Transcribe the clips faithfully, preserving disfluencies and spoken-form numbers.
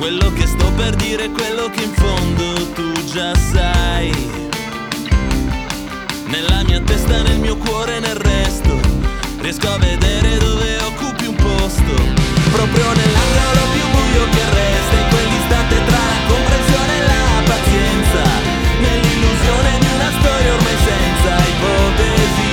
Quello che sto per dire è quello che in fondo tu già sai. Nella mia testa, nel mio cuore, nel resto riesco a vedere dove occupi un posto. Proprio nell'angolo più buio che resta, in quell'istante tra la comprensione e la pazienza, nell'illusione di una storia ormai senza ipotesi.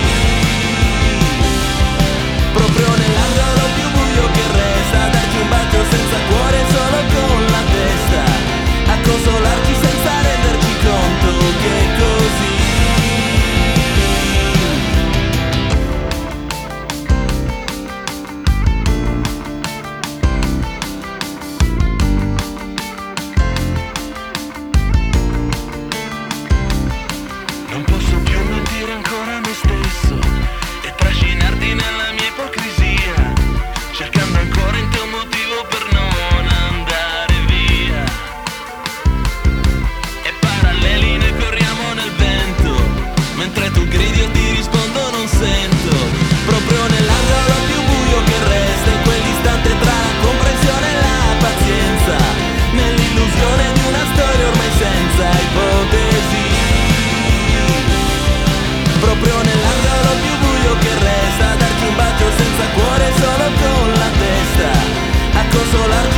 Proprio nell'angolo più buio che resta, darti un bacio senza cuore, solo con la testa, a consolarci senza renderci conto che è così. Non posso più mentire ancora a me stesso e trascinarti nella mia ipocrisia, cercando ancora in te un motivo per non andare via. E paralleli ne corriamo nel vento, mentre tu gridi io ti rispondo non sento. Proprio nell'angolo più buio che resta, in quell'istante tra la comprensione e la pazienza, nell'illusione di una storia ormai senza ipotesi. Proprio nell'angolo più buio che resta, darti un bacio senza cuore, solo con la testa, a consolarti